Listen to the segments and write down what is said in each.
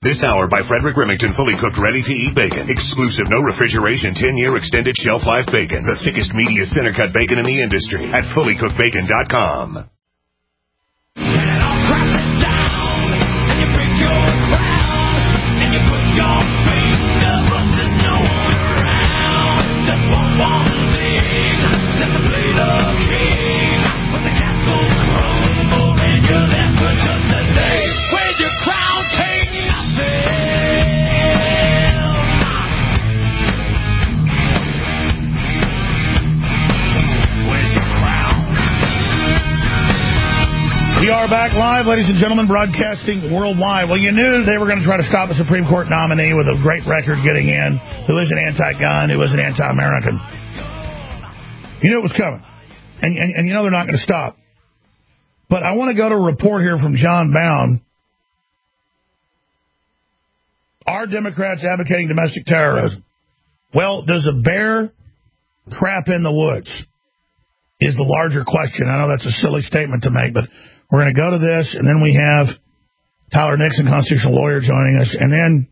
This hour by Frederick Remington, fully cooked, ready-to-eat bacon. Exclusive, no refrigeration, 10-year extended shelf life bacon. The thickest, meatiest center-cut bacon in the industry at fullycookedbacon.com. We are back live, ladies and gentlemen, broadcasting worldwide. Well, you knew they were going to try to stop a Supreme Court nominee with a great record getting in, who is an anti-gun, who is an anti-American. You knew it was coming. And you know they're not going to stop. But I want to go to a report here from John Bound. Are Democrats advocating domestic terrorism? Well, does a bear crap in the woods? Is the larger question. I know that's a silly statement to make, but we're going to go to this, and then we have Tyler Nixon, constitutional lawyer, joining us. And then,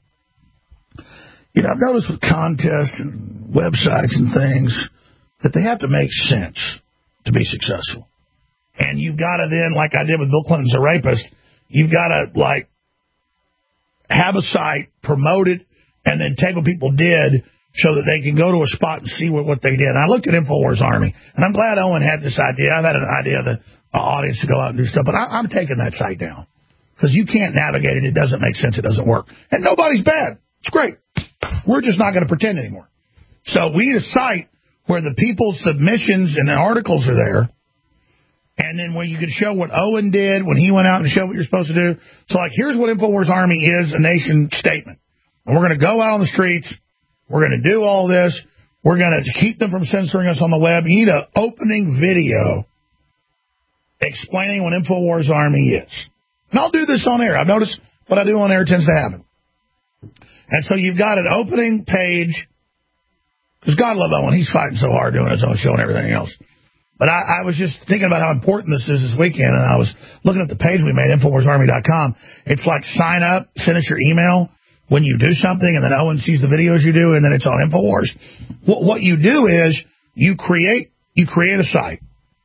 I've noticed with contests and websites and things that they have to make sense to be successful. And you've got to then, like I did with Bill Clinton's a rapist, you've got to, have a site, promote it, and then take what people did so that they can go to a spot and see what they did. And I looked at InfoWars Army, and I'm glad Owen had this idea. I've had an idea of the audience to go out and do stuff, but I'm taking that site down because you can't navigate it. It doesn't make sense. It doesn't work. And nobody's bad. It's great. We're just not going to pretend anymore. So we need a site where the people's submissions and the articles are there, and then where you can show what Owen did when he went out and showed what you're supposed to do. So, here's what InfoWars Army is, a nation statement. And we're going to go out on the streets. We're going to do all this. We're going to keep them from censoring us on the web. You need an opening video explaining what InfoWars Army is. And I'll do this on air. I've noticed what I do on air tends to happen. And so you've got an opening page, because God love Owen. He's fighting so hard doing his own show and everything else. But I was just thinking about how important this is this weekend, and I was looking at the page we made, InfoWarsArmy.com. It's like sign up, send us your email when you do something, and then Owen sees the videos you do, and then it's on InfoWars. What you do is you create a site,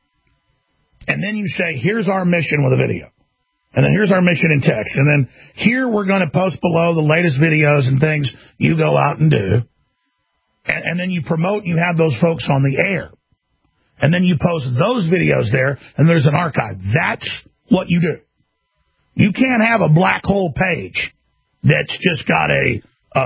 and then you say, here's our mission with a video. And then here's our mission in text. And then here we're going to post below the latest videos and things you go out and do. And then you promote, you have those folks on the air. And then you post those videos there, and there's an archive. That's what you do. You can't have a black hole page that's just got this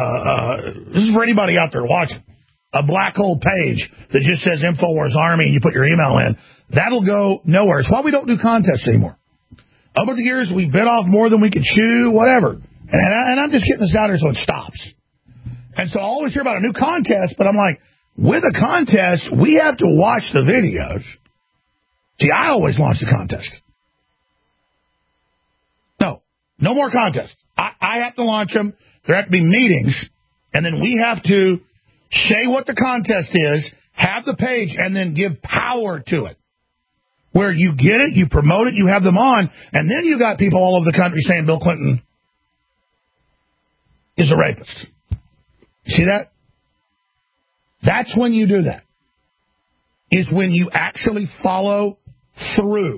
is for anybody out there watching, a black hole page that just says InfoWars Army and you put your email in. That'll go nowhere. It's why we don't do contests anymore. Over the years, we bit off more than we could chew, whatever. And I'm just getting this out here so it stops. And so I always hear about a new contest, but I'm like, with a contest, we have to watch the videos. See, I always launch the contest. No more contests. I have to launch them. There have to be meetings, and then we have to say what the contest is, have the page, and then give power to it. Where you get it, you promote it, you have them on, and then you got people all over the country saying Bill Clinton is a rapist. See that? That's when you do that. Is when you actually follow through.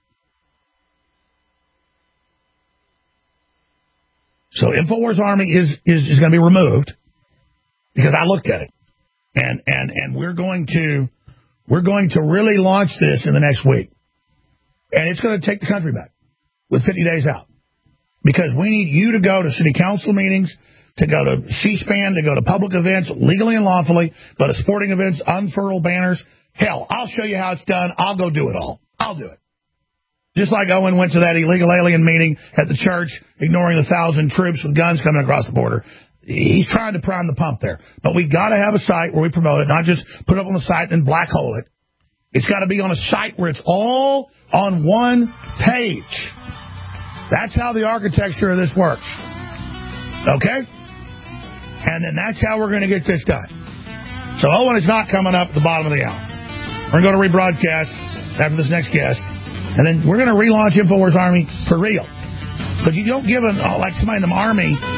So InfoWars Army is going to be removed because I looked at it. And we're going to really launch this in the next week. And it's going to take the country back with 50 days out. Because we need you to go to city council meetings, to go to C-SPAN, to go to public events, legally and lawfully, go to sporting events, unfurl banners. Hell, I'll show you how it's done. I'll go do it all. I'll do it. Just like Owen went to that illegal alien meeting at the church, ignoring 1,000 troops with guns coming across the border. He's trying to prime the pump there. But we've got to have a site where we promote it, not just put it up on the site and black hole it. It's got to be on a site where it's all on one page. That's how the architecture of this works. Okay? And then that's how we're going to get this done. So Owen is not coming up at the bottom of the hour. We're going to go to rebroadcast after this next guest. And then we're going to relaunch InfoWars Army for real. Because you don't give like somebody in the Army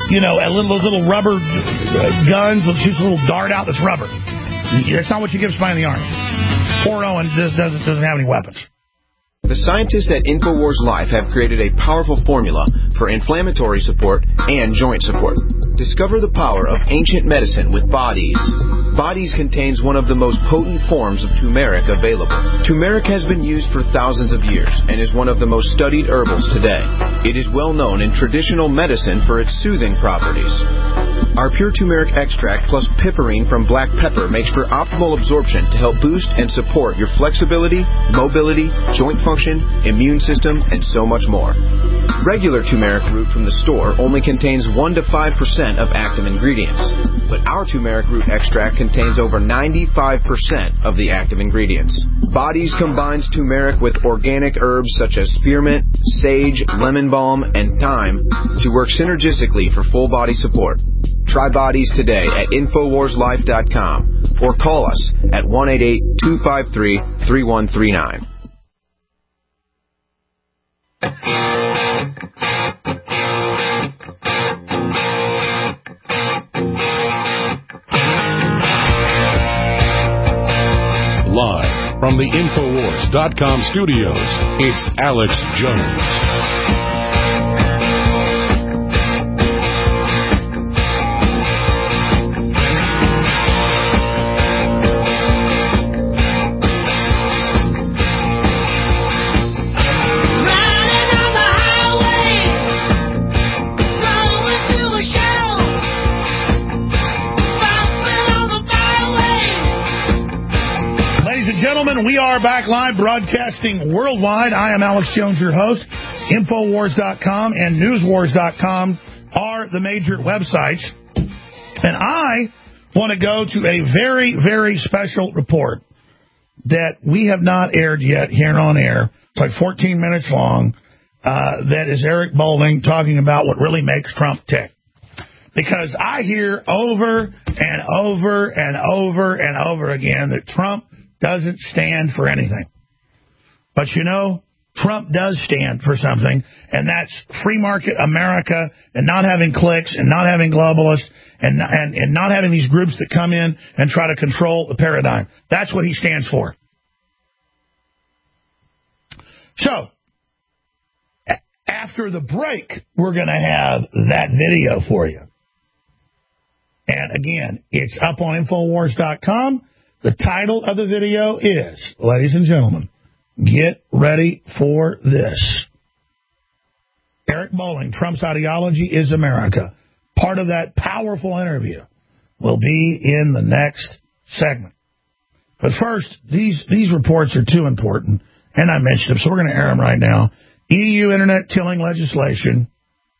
those little rubber guns that shoots a little dart out that's rubber. That's not what you give somebody in the Army. Fort Owen doesn't have any weapons. The scientists at InfoWars Life have created a powerful formula for inflammatory support and joint support. Discover the power of ancient medicine with Bodies. Bodies contains one of the most potent forms of turmeric available. Turmeric has been used for thousands of years and is one of the most studied herbals today. It is well known in traditional medicine for its soothing properties. Our pure turmeric extract plus piperine from black pepper makes for optimal absorption to help boost and support your flexibility, mobility, joint function, immune system, and so much more. Regular turmeric root from the store only contains 1 to 5% of active ingredients, but our turmeric root extract contains over 95% of the active ingredients. Bodies combines turmeric with organic herbs such as spearmint, sage, lemon balm, and thyme to work synergistically for full body support. Try Bodies today at InfoWarsLife.com or call us at 1-888-253-3139. Live from the InfoWars.com studios, it's Alex Jones. We are back live broadcasting worldwide. I am Alex Jones, your host. Infowars.com and Newswars.com are the major websites. And I want to go to a very, very special report that we have not aired yet here on air. It's like 14 minutes long. That is Eric Bolling talking about what really makes Trump tick. Because I hear over and over and over and over again that Trump doesn't stand for anything. But Trump does stand for something, and that's free market America and not having cliques and not having globalists and not having these groups that come in and try to control the paradigm. That's what he stands for. So, after the break, we're going to have that video for you. And again, it's up on Infowars.com. The title of the video is, ladies and gentlemen, get ready for this. Eric Bolling, Trump's Ideology is America. Part of that powerful interview will be in the next segment. But first, these reports are too important, and I mentioned them, so we're going to air them right now. EU internet killing legislation.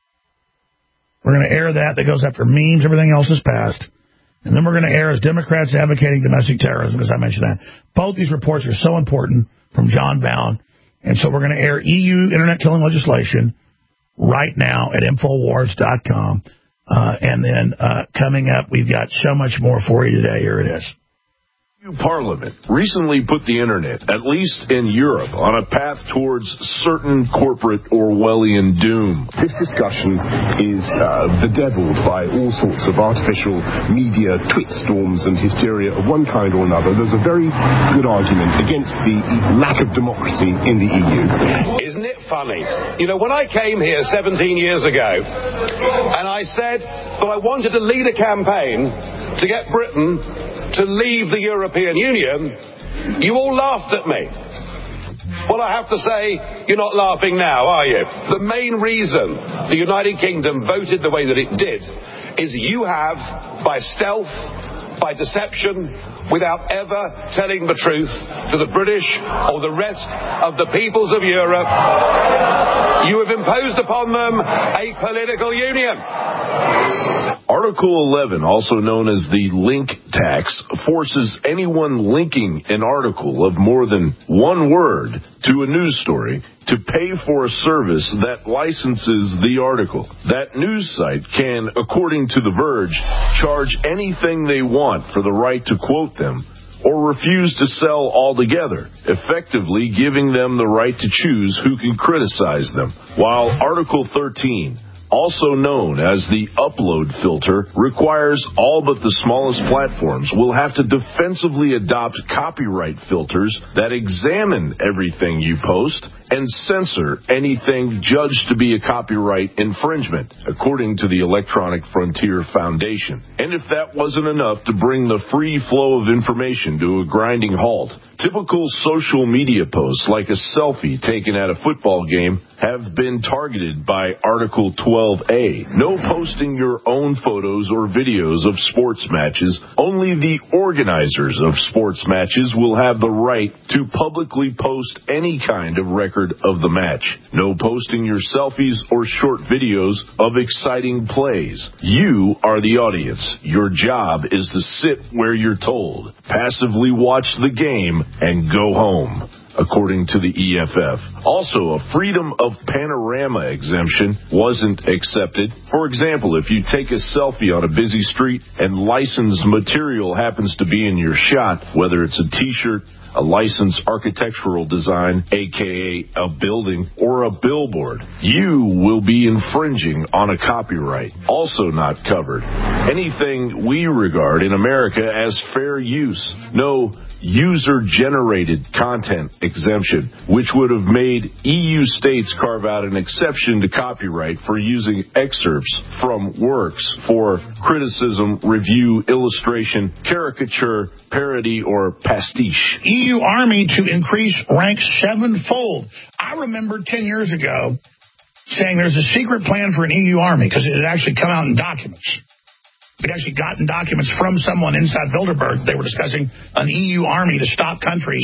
We're going to air that. That goes after memes. Everything else is passed. And then we're going to air as Democrats advocating domestic terrorism, as I mentioned that. Both these reports are so important from John Bound. And so we're going to air EU internet killing legislation right now at Infowars.com. And then coming up, we've got so much more for you today. Here it is. Parliament recently put the internet, at least in Europe, on a path towards certain corporate Orwellian doom. This discussion is bedeviled by all sorts of artificial media twit storms and hysteria of one kind or another. There's a very good argument against the lack of democracy in the EU. Isn't it funny? When I came here 17 years ago, and I said that I wanted to lead a campaign to get Britain to leave the European Union, you all laughed at me. Well, I have to say, you're not laughing now, are you? The main reason the United Kingdom voted the way that it did is you have, by stealth, by deception, without ever telling the truth to the British or the rest of the peoples of Europe, you have imposed upon them a political union. Article 11, also known as the link tax, forces anyone linking an article of more than one word to a news story to pay for a service that licenses the article. That news site can, according to The Verge, charge anything they want for the right to quote them or refuse to sell altogether, effectively giving them the right to choose who can criticize them. While Article 13, also known as the upload filter, requires all but the smallest platforms will have to defensively adopt copyright filters that examine everything you post and censor anything judged to be a copyright infringement, according to the Electronic Frontier Foundation. And if that wasn't enough to bring the free flow of information to a grinding halt, typical social media posts like a selfie taken at a football game have been targeted by Article 12A. No posting your own photos or videos of sports matches. Only the organizers of sports matches will have the right to publicly post any kind of record of the match. No posting your selfies or short videos of exciting plays. You are the audience. Your job is to sit where you're told, passively watch the game, and go home, according to the EFF. Also, a freedom of panorama exemption wasn't accepted. For example, if you take a selfie on a busy street and licensed material happens to be in your shot, whether it's a t-shirt, a licensed architectural design, aka a building, or a billboard, you will be infringing on a copyright. Also not covered. Anything we regard in America as fair use. No user-generated content exemption, which would have made EU states carve out an exception to copyright for using excerpts from works for criticism, review, illustration, caricature, parody, or pastiche. EU Army to increase ranks 7-fold. I remember 10 years ago saying there's a secret plan for an EU Army because it had actually come out in documents. We'd actually gotten documents from someone inside Bilderberg. They were discussing an EU army to stop countries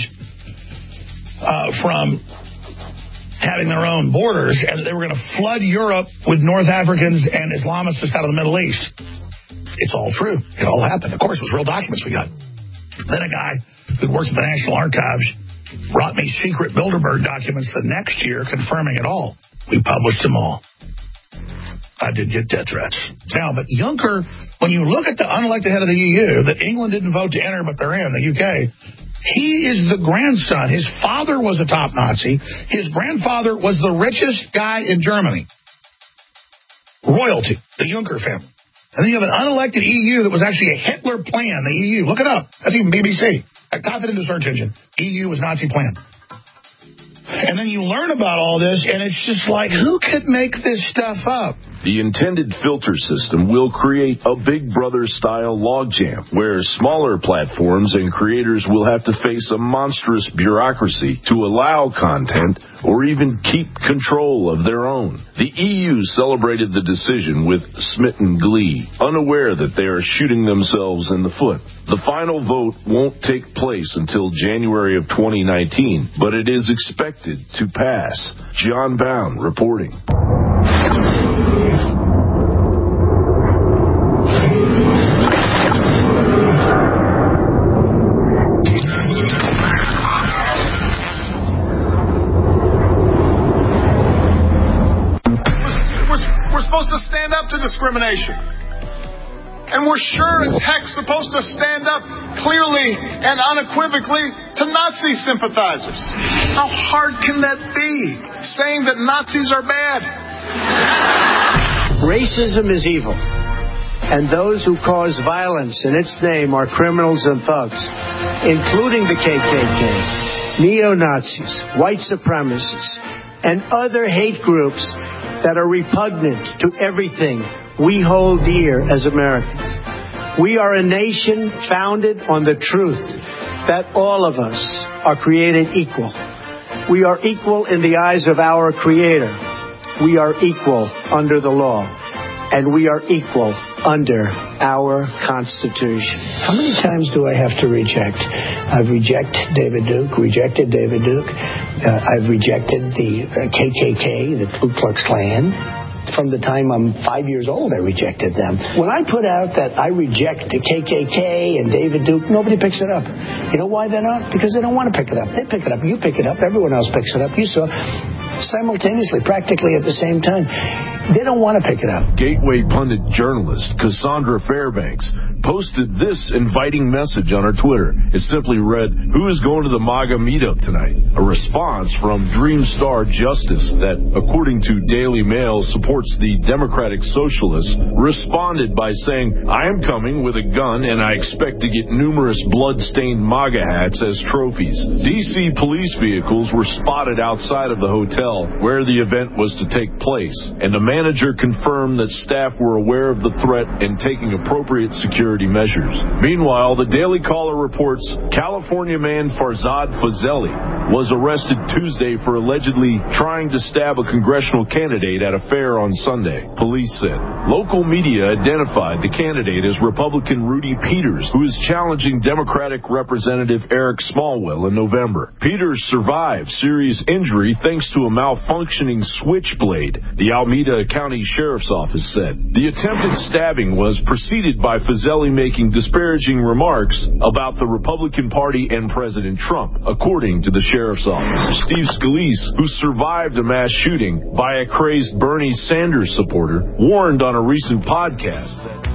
from having their own borders, and they were going to flood Europe with North Africans and Islamists out of the Middle East. It's all true. It all happened. Of course, it was real documents we got. Then a guy who works at the National Archives brought me secret Bilderberg documents the next year confirming it all. We published them all. I did get death threats. Now, but Juncker, when you look at the unelected head of the EU, that England didn't vote to enter, but they're in, the UK, he is the grandson. His father was a top Nazi. His grandfather was the richest guy in Germany. Royalty, the Juncker family. And then you have an unelected EU that was actually a Hitler plan, the EU. Look it up. That's even BBC. I typed it into a search engine. EU was Nazi plan. And then you learn about all this, and it's just like, who could make this stuff up? The intended filter system will create a Big Brother-style logjam, where smaller platforms and creators will have to face a monstrous bureaucracy to allow content or even keep control of their own. The EU celebrated the decision with smitten glee, unaware that they are shooting themselves in the foot. The final vote won't take place until January of 2019, but it is expected to pass. John Bound reporting. We're supposed to stand up to discrimination. And we're sure as heck supposed to stand up clearly and unequivocally to Nazi sympathizers. How hard can that be, saying that Nazis are bad? Racism is evil, and those who cause violence in its name are criminals and thugs, including the KKK, neo-Nazis, white supremacists, and other hate groups that are repugnant to everything we hold dear as Americans. We are a nation founded on the truth that all of us are created equal. We are equal in the eyes of our Creator. We are equal under the law. And we are equal under our Constitution. How many times do I have to reject? I've rejected David Duke. I've rejected the KKK, the Ku Klux Klan. From the time I'm 5 years old, I rejected them. When I put out that I reject the KKK and David Duke, nobody picks it up. You know why they're not? Because they don't want to pick it up. They pick it up. You pick it up. Everyone else picks it up. You saw simultaneously, practically at the same time. They don't want to pick it up. Gateway pundit journalist Cassandra Fairbanks posted this inviting message on her Twitter. It simply read, "Who is going to the MAGA meetup tonight?" A response from Dreamstar Justice that, according to Daily Mail, supports the Democratic Socialists, responded by saying, "I am coming with a gun and I expect to get numerous blood-stained MAGA hats as trophies." D.C. police vehicles were spotted outside of the hotel where the event was to take place, and the manager confirmed that staff were aware of the threat and taking appropriate security measures. Meanwhile, the Daily Caller reports California man Farzad Fazeli was arrested Tuesday for allegedly trying to stab a congressional candidate at a fair on Sunday, police said. Local media identified the candidate as Republican Rudy Peters, who is challenging Democratic Representative Eric Smallwell in November. Peters survived serious injury thanks to a malfunctioning switchblade, the Alameda County Sheriff's Office said. The attempted stabbing was preceded by Fazeli making disparaging remarks about the Republican Party and President Trump, according to the Sheriff's Office. Steve Scalise, who survived a mass shooting by a crazed Bernie Sanders supporter, warned on a recent podcast that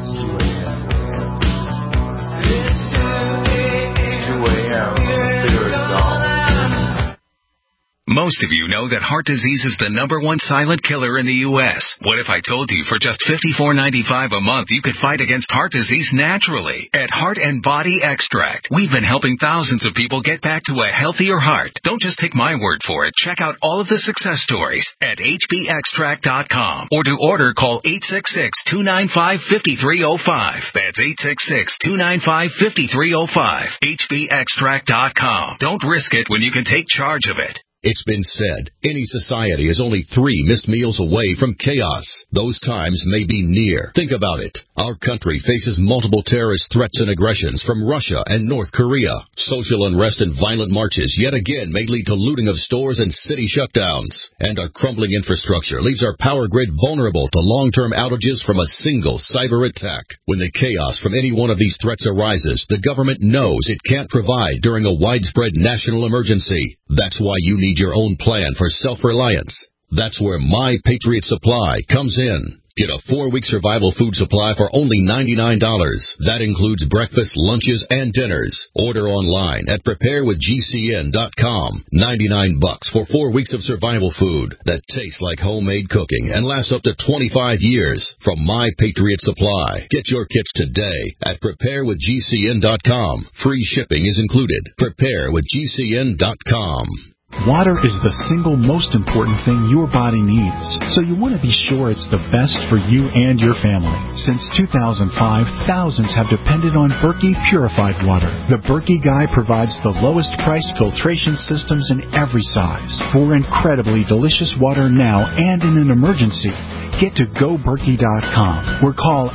Most of you know that heart disease is the #1 silent killer in the U.S. What if I told you for just $54.95 a month you could fight against heart disease naturally? At Heart and Body Extract, we've been helping thousands of people get back to a healthier heart. Don't just take my word for it. Check out all of the success stories at hbextract.com. Or to order, call 866-295-5305. That's 866-295-5305. hbextract.com. Don't risk it when you can take charge of it. It's been said, any society is only 3 missed meals away from chaos. Those times may be near. Think about it. Our country faces multiple terrorist threats and aggressions from Russia and North Korea. Social unrest and violent marches yet again may lead to looting of stores and city shutdowns. And our crumbling infrastructure leaves our power grid vulnerable to long-term outages from a single cyber attack. When the chaos from any one of these threats arises, the government knows it can't provide during a widespread national emergency. That's why you need your own plan for self-reliance. That's where My Patriot Supply comes in. Get a 4-week survival food supply for only $99. That includes breakfast, lunches, and dinners. Order online at preparewithgcn.com. $99 for 4 weeks of survival food that tastes like homemade cooking and lasts up to 25 years from My Patriot Supply. Get your kits today at preparewithgcn.com. Free shipping is included. Preparewithgcn.com. Water is the single most important thing your body needs, so you want to be sure it's the best for you and your family. Since 2005, thousands have depended on Berkey purified water. The Berkey Guy provides the lowest price filtration systems in every size for incredibly delicious water now and in an emergency. Get to GoBerkey.com or call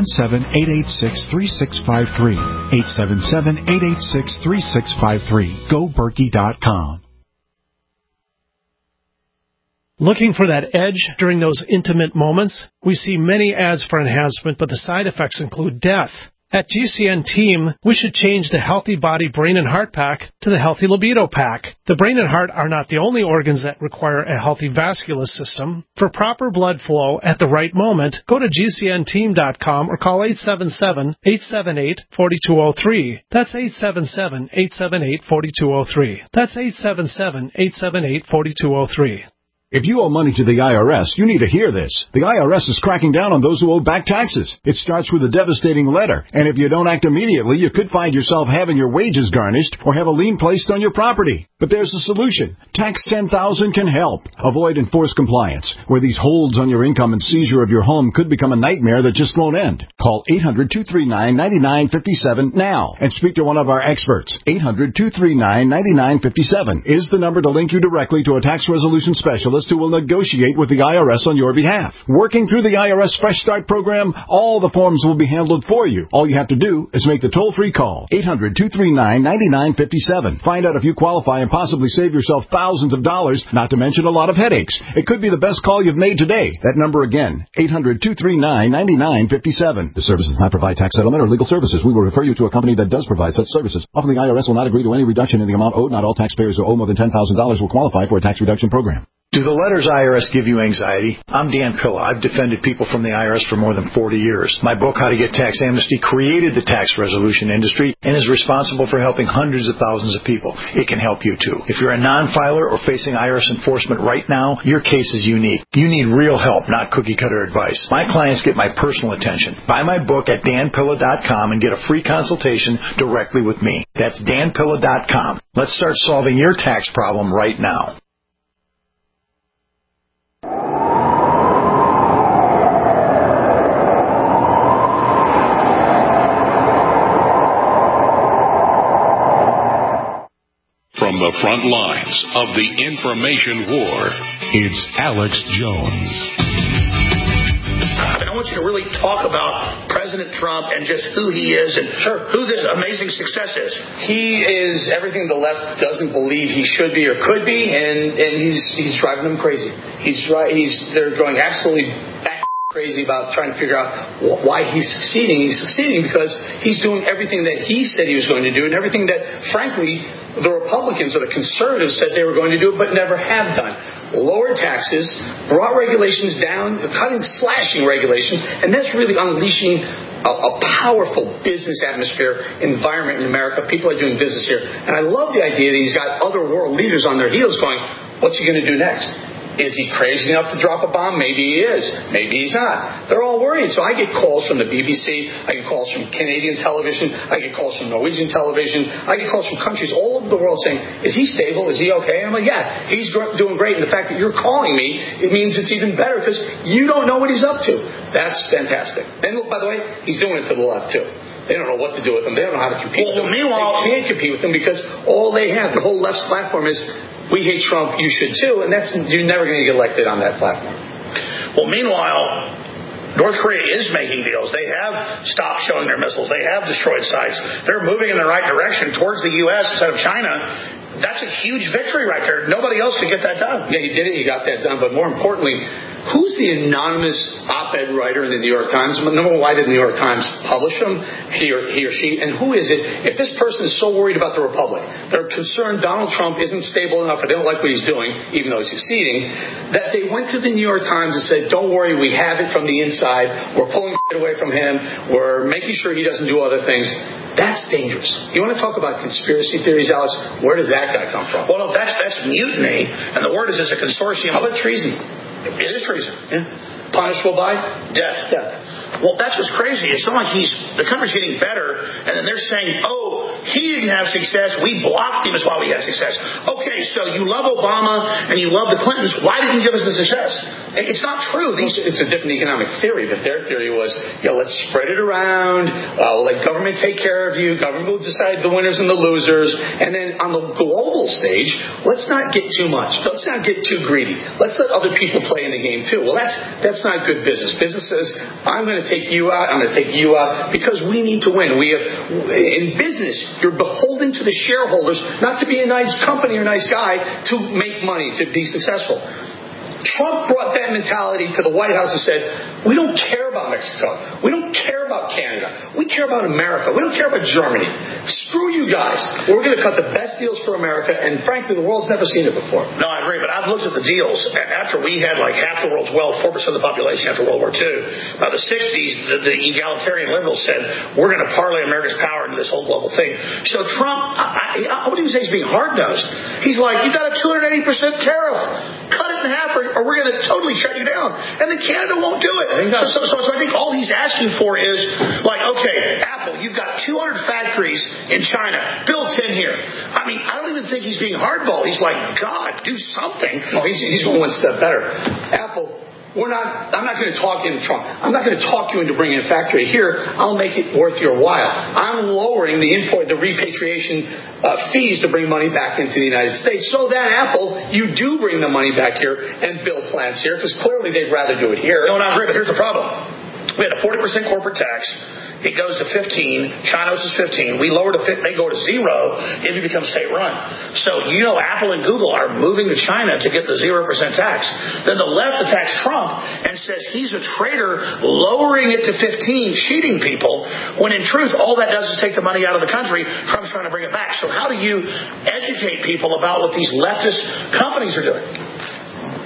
877-886-3653. 877-886-3653. GoBerkey.com. Looking for that edge during those intimate moments? We see many ads for enhancement, but the side effects include death. At GCN Team, we should change the Healthy Body Brain and Heart Pack to the Healthy Libido Pack. The brain and heart are not the only organs that require a healthy vascular system. For proper blood flow at the right moment, go to GCNteam.com or call 877-878-4203. That's 877-878-4203. That's 877-878-4203. If you owe money to the IRS, you need to hear this. The IRS is cracking down on those who owe back taxes. It starts with a devastating letter, and if you don't act immediately, you could find yourself having your wages garnished or have a lien placed on your property. But there's a solution. Tax 10,000 can help. Avoid enforced compliance, where these holds on your income and seizure of your home could become a nightmare that just won't end. Call 800-239-9957 now and speak to one of our experts. 800-239-9957 is the number to link you directly to a tax resolution specialist who will negotiate with the IRS on your behalf. Working through the IRS Fresh Start program, all the forms will be handled for you. All you have to do is make the toll-free call, 800-239-9957. Find out if you qualify and possibly save yourself thousands of dollars, not to mention a lot of headaches. It could be the best call you've made today. That number again, 800-239-9957. The service does not provide tax settlement or legal services. We will refer you to a company that does provide such services. Often the IRS will not agree to any reduction in the amount owed. Not all taxpayers who owe more than $10,000 will qualify for a tax reduction program. Do the letters IRS give you anxiety? I'm Dan Pilla. I've defended people from the IRS for more than 40 years. My book, How to Get Tax Amnesty, created the tax resolution industry and is responsible for helping hundreds of thousands of people. It can help you too. If you're a non-filer or facing IRS enforcement right now, your case is unique. You need real help, not cookie-cutter advice. My clients get my personal attention. Buy my book at danpilla.com and get a free consultation directly with me. That's danpilla.com. Let's start solving your tax problem right now. From the front lines of the information war, it's Alex Jones. I want you to really talk about President Trump and just who he is and who this amazing success is. He is everything the left doesn't believe he should be or could be, and he's driving them crazy. They're going absolutely crazy about trying to figure out why he's succeeding. He's succeeding because he's doing everything that he said he was going to do and everything that, frankly, the Republicans or the conservatives said they were going to do but never have done. Lower taxes, brought regulations down, slashing regulations, and that's really unleashing a powerful business atmosphere, environment in America. People are doing business here. And I love the idea that he's got other world leaders on their heels going, what's he going to do next? Is he crazy enough to drop a bomb? Maybe he is. Maybe he's not. They're all worried. So I get calls from the BBC. I get calls from Canadian television. I get calls from Norwegian television. I get calls from countries all over the world saying, is he stable? Is he okay? And I'm like, yeah, he's doing great. And the fact that you're calling me, it means it's even better because you don't know what he's up to. That's fantastic. And by the way, he's doing it to the left too. They don't know what to do with him. They don't know how to compete with him. Meanwhile, they can't compete with him because all they have, the whole left's platform is, we hate Trump, you should too, and you're never going to get elected on that platform. Well, meanwhile, North Korea is making deals. They have stopped showing their missiles. They have destroyed sites. They're moving in the right direction towards the U.S. instead of China. That's a huge victory right there. Nobody else could get that done. Yeah, he did it. He got that done. But more importantly, who's the anonymous op-ed writer in the New York Times? Number one, why did the New York Times publish him, he or she? And who is it? If this person is so worried about the Republic, they're concerned Donald Trump isn't stable enough, or they don't like what he's doing, even though he's succeeding, that they went to the New York Times and said, don't worry, we have it from the inside. We're pulling it away from him. We're making sure he doesn't do other things. That's dangerous. You want to talk about conspiracy theories, Alex? Where does that guy come from? Well, no, that's mutiny, and the word is it's a consortium. How about treason? It is treason. Yeah. Punishable by death. Well, that's what's crazy. It's not like the country's getting better, and then they're saying, oh, he didn't have success. We blocked him. That's why we had success. Okay, so you love Obama and you love the Clintons. Why didn't you give us the success? It's not true. It's a different economic theory, but their theory was, let's spread it around. We'll let government take care of you. Government will decide the winners and the losers. And then on the global stage, let's not get too much. Let's not get too greedy. Let's let other people play in the game too. Well, that's not good business. Business says, I'm going to take you out. I'm going to take you out because we need to win. In business, you're beholden to the shareholders, not to be a nice company or nice guy, to make money, to be successful. Trump brought that mentality to the White House and said, we don't care about Mexico. We don't care about Canada. We care about America. We don't care about Germany. Screw you guys. We're going to cut the best deals for America, and frankly, the world's never seen it before. No, I agree, but I've looked at the deals. After we had like half the world's wealth, 4% of the population after World War II, by the 60s, the egalitarian liberals said, we're going to parlay America's power into this whole global thing. So Trump, I wouldn't even say he's being hard-nosed. He's like, you got a 280% tariff. Cut it in half or we're going to totally shut you down. And then Canada won't do it. So I think all he's asking for is, like, okay, Apple, you've got 200 factories in China. Build 10 here. I mean, I don't even think he's being hardball. He's like, God, do something. No, he's going one step better. Apple, I'm not going to talk into Trump. I'm not going to talk you into bringing a factory here. I'll make it worth your while. I'm lowering the repatriation fees to bring money back into the United States so that Apple, you do bring the money back here and build plants here because clearly they'd rather do it here. No, not great, but here's the problem. We had a 40% corporate tax. It goes to 15. China's is 15. We lower they go to 0 if you become state-run. So, Apple and Google are moving to China to get the 0% tax. Then the left attacks Trump and says he's a traitor, lowering it to 15, cheating people, when in truth, all that does is take the money out of the country. Trump's trying to bring it back. So how do you educate people about what these leftist companies are doing?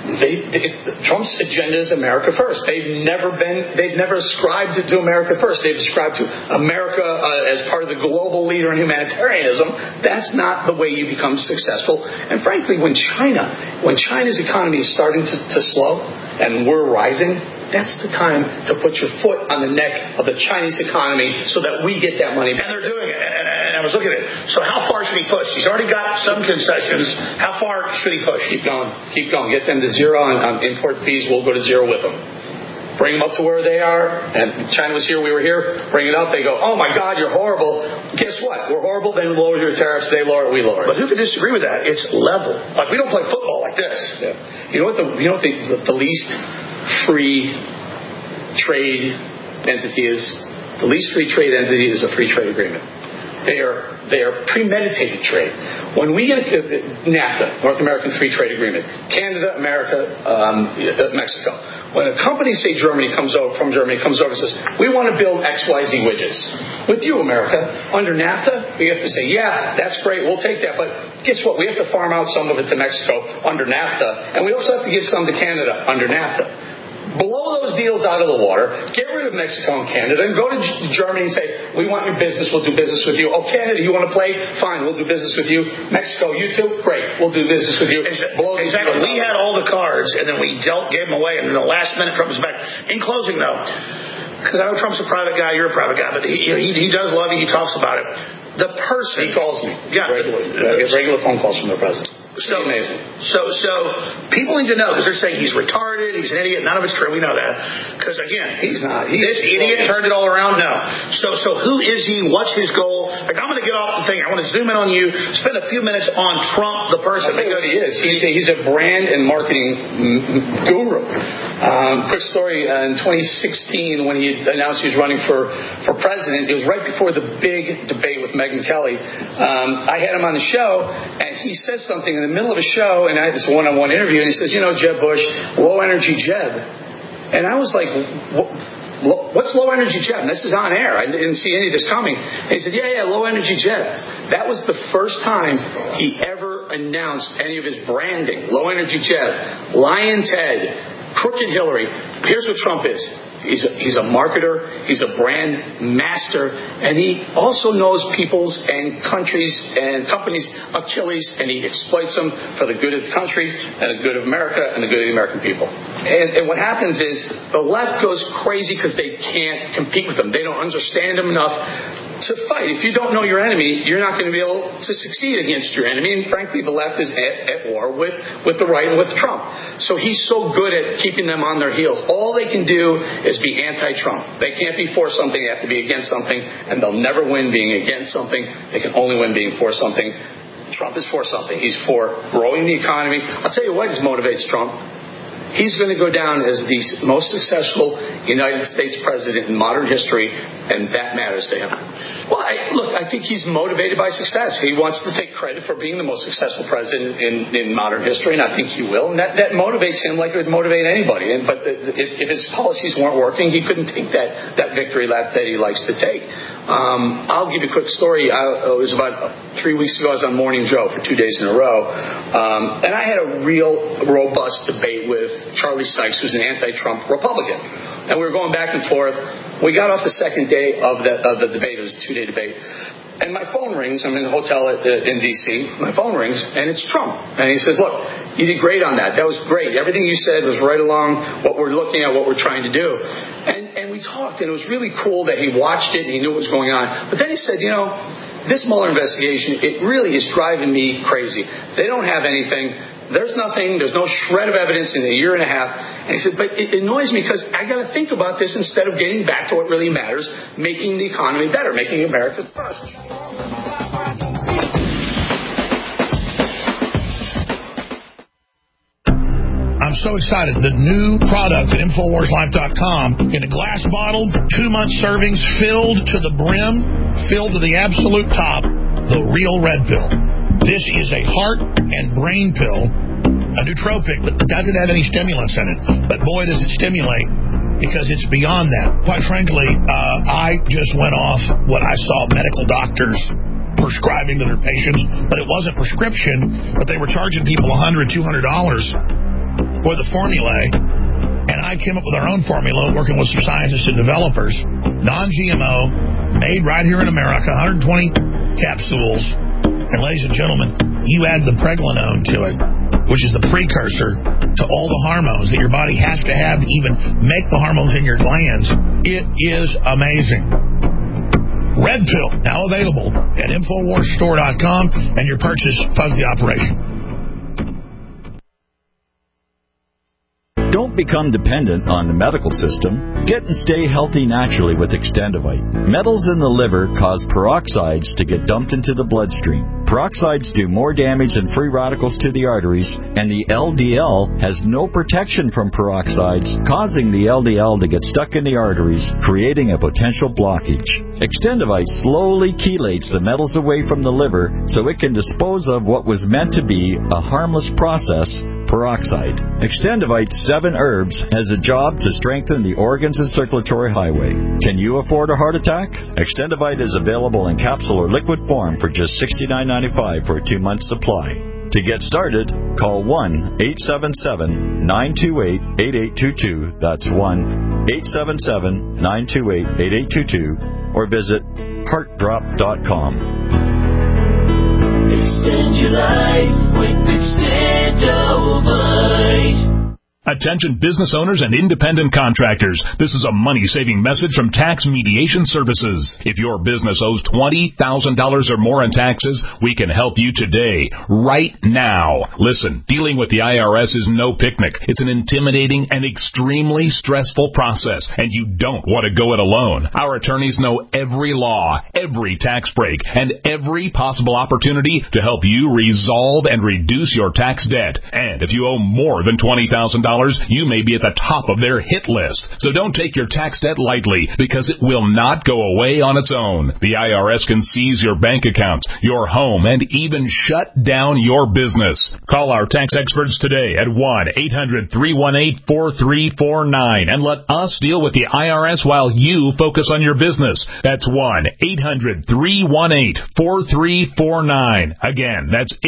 Trump's agenda is America first. They've never ascribed to America first. They've ascribed to America as part of the global leader in humanitarianism. That's not the way you become successful. And frankly, when China's economy is starting to slow and we're rising, that's the time to put your foot on the neck of the Chinese economy so that we get that money back. And they're doing it. And I was looking at it. So how far should he push? He's already got some concessions. How far should he push? Keep going. Get them to zero on import fees. We'll go to zero with them. Bring them up to where they are. And China was here, we were here. Bring it up. They go, oh my God, you're horrible. Guess what? We're horrible. Then lower your tariffs. They lower it. We lower it. But who could disagree with that? It's level. Like we don't play football like this. Yeah. You know what the least free trade entity is? The least free trade entity is a free trade agreement. They are premeditated trade. When we get NAFTA, North American Free Trade Agreement, Canada, America, Mexico. When a company, say Germany, comes over and says, we want to build XYZ widgets. With you, America, under NAFTA, we have to say, yeah, that's great, we'll take that. But guess what? We have to farm out some of it to Mexico under NAFTA, and we also have to give some to Canada under NAFTA. Blow those deals out of the water, get rid of Mexico and Canada, and go to Germany and say, we want your business, we'll do business with you. Oh, Canada, you want to play? Fine, we'll do business with you. Mexico, you too? Great, we'll do business with you. Exactly. We had all the cards, and then we gave them away, and in the last minute, Trump was back. In closing, though, because I know Trump's a private guy, you're a private guy, but he does love you, he talks about it. The person... He calls me. Yeah. Regularly. I get regular phone calls from the president. So amazing. So people need to know, because they're saying he's retarded, he's an idiot. None of it's true. We know that. Because again, he's not. This idiot turned it all around. No. So who is he? What's his goal? Like, I'm going to get off the thing. I want to zoom in on you. Spend a few minutes on Trump, the person. I'll tell you what he is. He's a brand and marketing guru. Quick story. In 2016, when he announced he was running for president, it was right before the big debate with Megyn Kelly. I had him on the show, and he says something in the middle of a show, and I had this one-on-one interview, and he says, Jeb Bush, low-energy Jeb. And I was like, what's low-energy Jeb? And this is on air. I didn't see any of this coming. And he said, yeah, low-energy Jeb. That was the first time he ever announced any of his branding. Low-energy Jeb, Lion Ted, Crooked Hillary. Here's what Trump is. He's a marketer. He's a brand master. And he also knows people's and countries' and companies' Achilles, and he exploits them for the good of the country and the good of America and the good of the American people. And what happens is the left goes crazy because they can't compete with them. They don't understand them enough to fight. If you don't know your enemy, you're not going to be able to succeed against your enemy. And frankly, the left is at war with the right and with Trump. So he's so good at keeping them on their heels. All they can do is be anti-Trump. They can't be for something. They have to be against something. And they'll never win being against something. They can only win being for something. Trump is for something. He's for growing the economy. I'll tell you what motivates Trump. He's going to go down as the most successful United States president in modern history, and that matters to him. Well, I think he's motivated by success. He wants to take credit for being the most successful president in modern history, and I think he will. And that motivates him like it would motivate anybody. But if his policies weren't working, he couldn't take that victory lap that he likes to take. I'll give you a quick story. It was about 3 weeks ago. I was on Morning Joe for 2 days in a row. And I had a real robust debate with Charlie Sykes, who's an anti-Trump Republican. And we were going back and forth. We got off the second day of the debate. It was a 2-day debate. And my phone rings. I'm in a hotel in D.C. My phone rings, and it's Trump. And he says, look, you did great on that. That was great. Everything you said was right along what we're looking at, what we're trying to do. And we talked, and it was really cool that he watched it and he knew what was going on. But then he said, this Mueller investigation, it really is driving me crazy. They don't have anything. There's nothing. There's no shred of evidence in a year and a half. And he said, but it annoys me because I got to think about this instead of getting back to what really matters, making the economy better, making America first. I'm so excited. The new product at InfoWarsLife.com in a glass bottle, 2-month servings, filled to the brim, filled to the absolute top, the real red pill. This is a heart and brain pill, a nootropic that doesn't have any stimulants in it. But boy, does it stimulate, because it's beyond that. Quite frankly, I just went off what I saw medical doctors prescribing to their patients, but it wasn't prescription, but they were charging people $100, $200 with a formulae, and I came up with our own formula working with some scientists and developers. Non-GMO, made right here in America, 120 capsules. And ladies and gentlemen, you add the pregnenolone to it, which is the precursor to all the hormones that your body has to have to even make the hormones in your glands. It is amazing. Red Pill, now available at InfoWarsStore.com, and your purchase funds the operation. Don't become dependent on the medical system. Get and stay healthy naturally with Extendivite. Metals in the liver cause peroxides to get dumped into the bloodstream. Peroxides do more damage than free radicals to the arteries, and the LDL has no protection from peroxides, causing the LDL to get stuck in the arteries, creating a potential blockage. Extendivite slowly chelates the metals away from the liver so it can dispose of what was meant to be a harmless process, peroxide. Extendivite 7 herbs has a job to strengthen the organs and circulatory highway. Can you afford a heart attack? Extendivite is available in capsule or liquid form for just $69.95 for a 2-month supply. To get started, call 1-877-928-8822. That's 1-877-928-8822. Or visit heartdrop.com. Extend your life with Extendivite. Attention business owners and independent contractors. This is a money-saving message from Tax Mediation Services. If your business owes $20,000 or more in taxes, we can help you today, right now. Listen, dealing with the IRS is no picnic. It's an intimidating and extremely stressful process, and you don't want to go it alone. Our attorneys know every law, every tax break, and every possible opportunity to help you resolve and reduce your tax debt. And if you owe more than $20,000, you may be at the top of their hit list. So don't take your tax debt lightly, because it will not go away on its own. The IRS can seize your bank accounts, your home, and even shut down your business. Call our tax experts today at 1-800-318-4349 and let us deal with the IRS while you focus on your business. That's 1-800-318-4349. Again, that's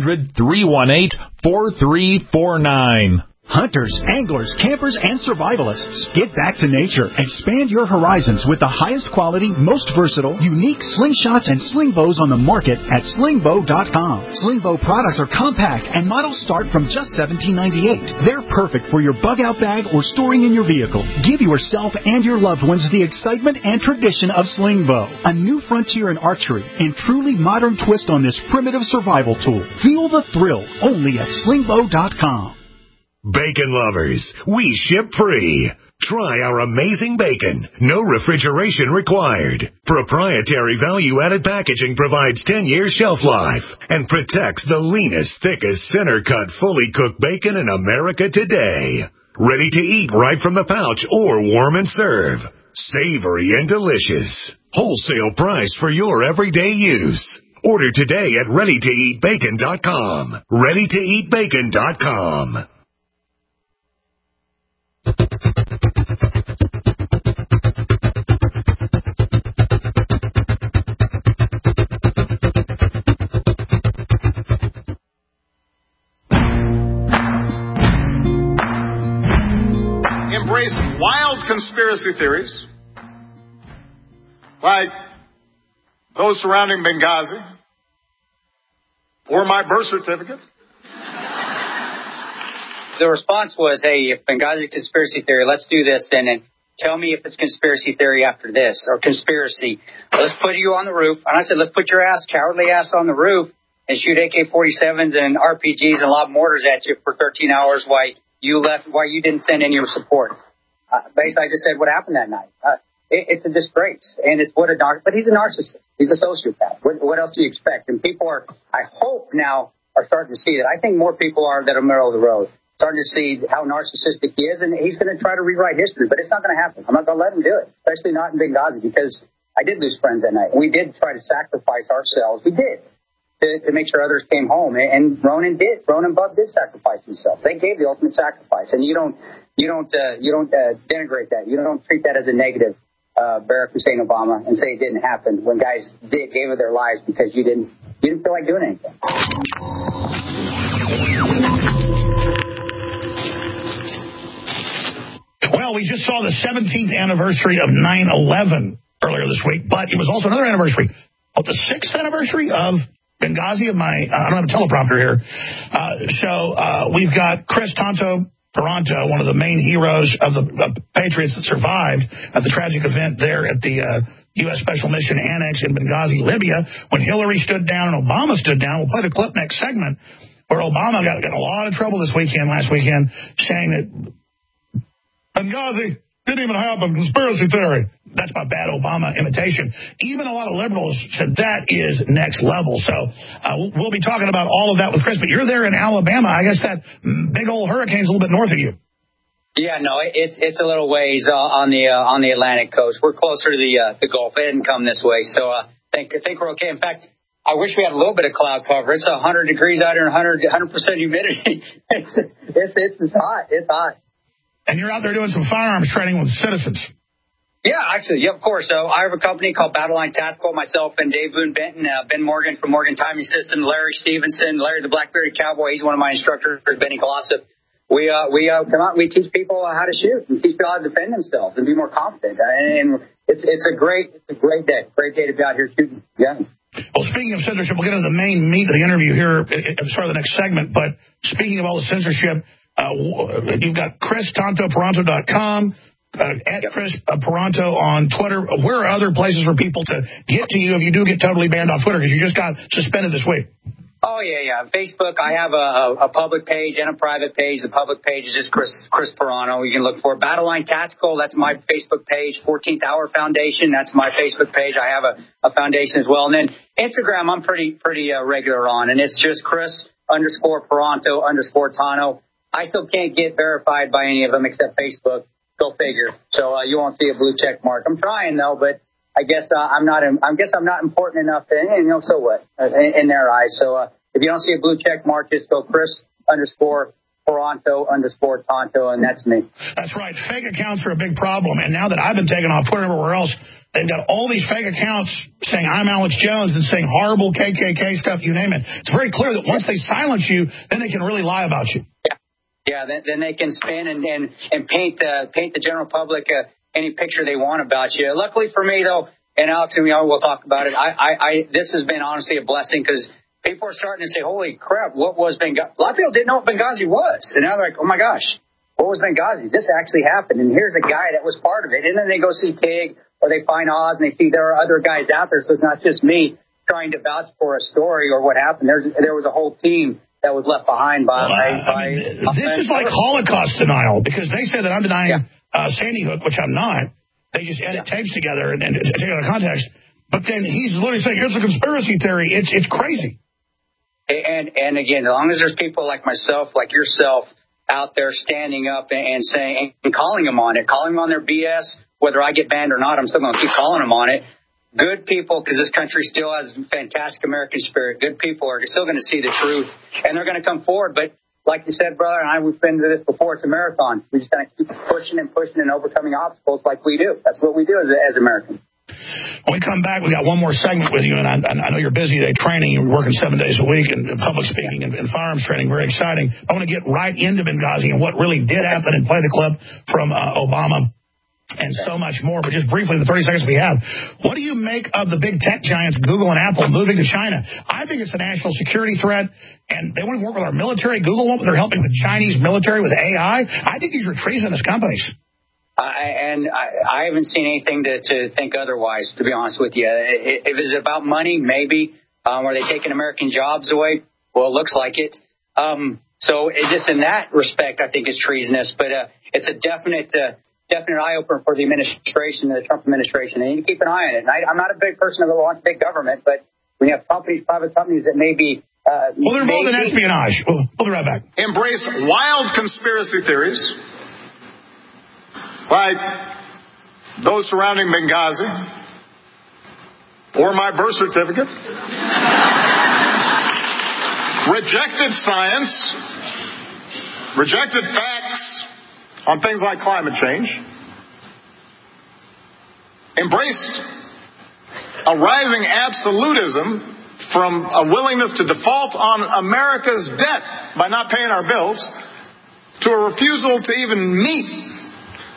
800-318-4349. Hunters, anglers, campers, and survivalists, get back to nature. Expand your horizons with the highest quality, most versatile, unique slingshots and sling bows on the market at slingbow.com. Slingbow products are compact and models start from just $17.98. They're perfect for your bug-out bag or storing in your vehicle. Give yourself and your loved ones the excitement and tradition of Slingbow, a new frontier in archery and truly modern twist on this primitive survival tool. Feel the thrill only at slingbow.com. Bacon lovers, we ship free. Try our amazing bacon. No refrigeration required. Proprietary value-added packaging provides 10-year shelf life and protects the leanest, thickest, center-cut, fully cooked bacon in America today. Ready to eat right from the pouch or warm and serve. Savory and delicious. Wholesale price for your everyday use. Order today at ReadyToEatBacon.com. ReadyToEatBacon.com. Embrace wild conspiracy theories like those surrounding Benghazi or my birth certificate. The response was, hey, if Benghazi conspiracy theory, let's do this then, and tell me if it's conspiracy theory after this, or conspiracy. Let's put you on the roof. And I said, let's put your cowardly ass on the roof and shoot AK-47s and RPGs and lob mortars at you for 13 hours while you didn't send any support. Basically, I just said what happened that night. It's a disgrace, and it's but he's a narcissist. He's a sociopath. What else do you expect? And people I hope now, are starting to see that. I think more people are that are middle of the road. Starting to see how narcissistic he is, and he's going to try to rewrite history, but it's not going to happen. I'm not going to let him do it, especially not in Benghazi, because I did lose friends that night. We did try to sacrifice ourselves. We did to make sure others came home, and Ronan did. Ronan Bubb did sacrifice himself. They gave the ultimate sacrifice, and you don't denigrate that. You don't treat that as a negative, Barack Hussein Obama, and say it didn't happen when guys gave their lives because you didn't feel like doing anything. Well, we just saw the 17th anniversary of 9/11 earlier this week, but it was also another anniversary. The 6th anniversary of Benghazi. I don't have a teleprompter here. So we've got Chris Toronto, one of the main heroes of the Patriots that survived at the tragic event there at the U.S. Special Mission Annex in Benghazi, Libya, when Hillary stood down and Obama stood down. We'll play the clip next segment where Obama got in a lot of trouble last weekend, saying that Benghazi didn't even happen, conspiracy theory. That's my bad Obama imitation. Even a lot of liberals said that is next level. So we'll be talking about all of that with Chris. But you're there in Alabama. I guess that big old hurricane's a little bit north of you. Yeah, no, it's a little ways on the Atlantic coast. We're closer to the Gulf. It didn't come this way, so I think we're okay. In fact, I wish we had a little bit of cloud cover. It's 100 degrees out here and 100% humidity. It's hot. It's hot. And you're out there doing some firearms training with citizens. Yeah, actually, yeah, of course. So I have a company called Battleline Tactical. Myself and Dave Boone Benton, Ben Morgan from Morgan Timing System, Larry Stevenson, Larry the Blackberry Cowboy. He's one of my instructors, Benny Glossop. We come out and we teach people how to shoot and teach people how to defend themselves and be more confident. And it's a great day. Great day to be out here shooting guns. Well, speaking of censorship, we'll get into the main meat of the interview here as part of the next segment. But speaking of all the censorship, you've got ChrisTontoParonto.com, at Chris Paronto on Twitter. Where are other places for people to get to you if you do get totally banned off Twitter, because you just got suspended this week? Oh, yeah. Facebook, I have a public page and a private page. The public page is just Chris Paronto. You can look for Battleline Tactical. That's my Facebook page. 14th Hour Foundation. That's my Facebook page. I have a foundation as well. And then Instagram, I'm pretty regular on, and it's just Chris_Paronto_Tano. I still can't get verified by any of them except Facebook. Go figure. So you won't see a blue check mark. I'm trying though, but I guess I'm not important enough. And so what? In their eyes. So if you don't see a blue check mark, just go Chris_Paronto_Tonto, and that's me. That's right. Fake accounts are a big problem. And now that I've been taken off Twitter and everywhere else, they've got all these fake accounts saying I'm Alex Jones and saying horrible KKK stuff, you name it. It's very clear that once they silence you, then they can really lie about you. Yeah, then they can spin and paint the general public any picture they want about you. Luckily for me, though, and Alex and we'll talk about it, this has been honestly a blessing, because people are starting to say, holy crap, what was Benghazi? A lot of people didn't know what Benghazi was. And now they're like, oh, my gosh, what was Benghazi? This actually happened, and here's a guy that was part of it. And then they go see Tig, or they find Oz, and they see there are other guys out there, so it's not just me trying to vouch for a story or what happened. There was a whole team that was left behind by this is like Holocaust denial, because they say that I'm denying Sandy Hook, which I'm not. They just edit tapes together and take it out of context. But then he's literally saying, here's a conspiracy theory. It's crazy. And again, as long as there's people like myself, like yourself, out there standing up and saying and calling them on it, calling them on their BS, whether I get banned or not, I'm still going to keep calling them on it. Good people, because this country still has fantastic American spirit. Good people are still going to see the truth, and they're going to come forward. But like you said, brother, and we've been to this before, it's a marathon. We just got to keep pushing and overcoming obstacles like we do. That's what we do as Americans. When we come back, we got one more segment with you, and I know you're busy today training. You're working 7 days a week and public speaking and firearms training. Very exciting. I want to get right into Benghazi and what really did happen and play the clip from Obama and so much more. But just briefly, the 30 seconds we have, what do you make of the big tech giants, Google and Apple, moving to China? I think it's a national security threat, and they want to work with our military. Google won't, but they're helping the Chinese military with AI. I think these are treasonous companies. I haven't seen anything to think otherwise, to be honest with you. If it's about money, maybe. Are they taking American jobs away? Well, it looks like it. So just in that respect, I think it's treasonous. But it's a definite eye-opener for the administration, the Trump administration. And you keep an eye on it. And I'm not a big person that wants big government, but when you have private companies that may be... they're involved in espionage. We'll be right back. Embraced wild conspiracy theories like those surrounding Benghazi or my birth certificate, rejected science, rejected facts on things like climate change, embraced a rising absolutism from a willingness to default on America's debt by not paying our bills to a refusal to even meet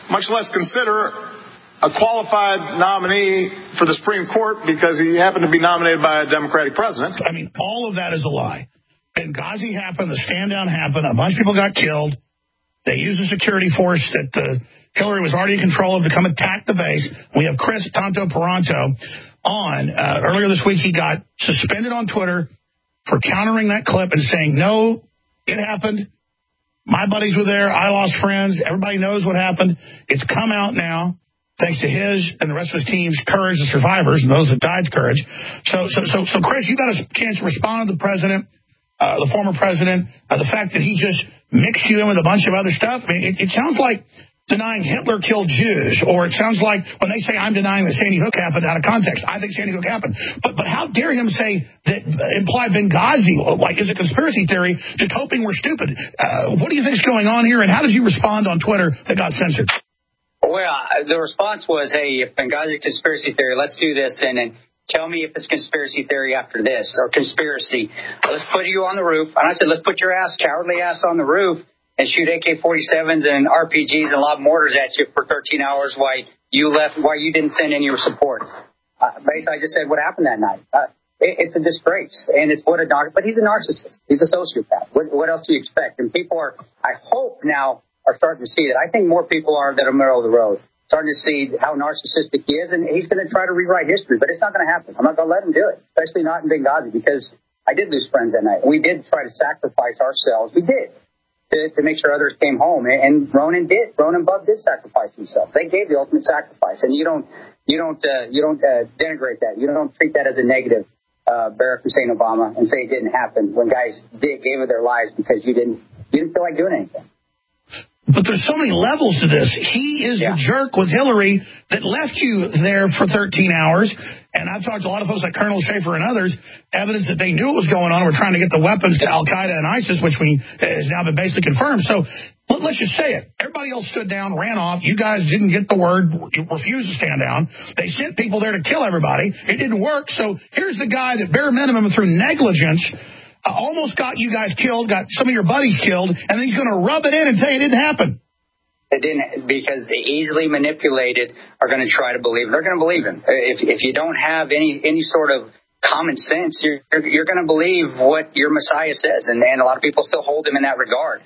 much less consider a qualified nominee for the Supreme Court because he happened to be nominated by a Democratic president. I mean, all of that is a lie. Benghazi happened, the stand-down happened, a bunch of people got killed. They used a security force that Hillary was already in control of to come attack the base. We have Chris Tanto-Paronto on. Earlier this week, he got suspended on Twitter for countering that clip and saying, no, it happened. My buddies were there. I lost friends. Everybody knows what happened. It's come out now, thanks to his and the rest of his team's courage, the survivors, and those that died's courage. So, Chris, you got a chance to respond to the president, the former president, the fact that he just mixed you in with a bunch of other stuff. I mean, it sounds like denying Hitler killed Jews, or it sounds like when they say I'm denying that Sandy Hook happened out of context. I think Sandy Hook happened. But how dare him say that imply Benghazi like is a conspiracy theory, just hoping we're stupid. What do you think is going on here, and how did you respond on Twitter that got censored? Well, the response was, hey, if Benghazi is conspiracy theory, let's do this and tell me if it's conspiracy theory after this, or conspiracy. Let's put you on the roof. And I said, let's put your cowardly ass on the roof and shoot AK-47s and RPGs and lob mortars at you for 13 hours while you didn't send any support. Basically, I just said what happened that night. It's a disgrace, and it's what a doctor. But he's a narcissist. He's a sociopath. What else do you expect? And people are, I hope now, are starting to see that. I think more people are that are middle of the road, starting to see how narcissistic he is, and he's going to try to rewrite history, but it's not going to happen. I'm not going to let him do it, especially not in Benghazi, because I did lose friends that night. We did try to sacrifice ourselves. We did. To make sure others came home, and Ronan did. Ronan Bubb did sacrifice himself. They gave the ultimate sacrifice, and you don't denigrate that. You don't treat that as a negative, Barack Hussein Obama, and say it didn't happen when guys gave their lives because you didn't feel like doing anything. But there's so many levels to this. He is the jerk with Hillary that left you there for 13 hours. And I've talked to a lot of folks like Colonel Schaefer and others, evidence that they knew what was going on. We're trying to get the weapons to Al-Qaeda and ISIS, which has now been basically confirmed. So let's just say it. Everybody else stood down, ran off. You guys didn't get the word, refused to stand down. They sent people there to kill everybody. It didn't work. So here's the guy that bare minimum through negligence almost got you guys killed, got some of your buddies killed, and then he's going to rub it in and say it didn't happen. It didn't, because the easily manipulated are going to try to believe. They're going to believe him. If you don't have any sort of common sense, you're going to believe what your Messiah says, and a lot of people still hold him in that regard.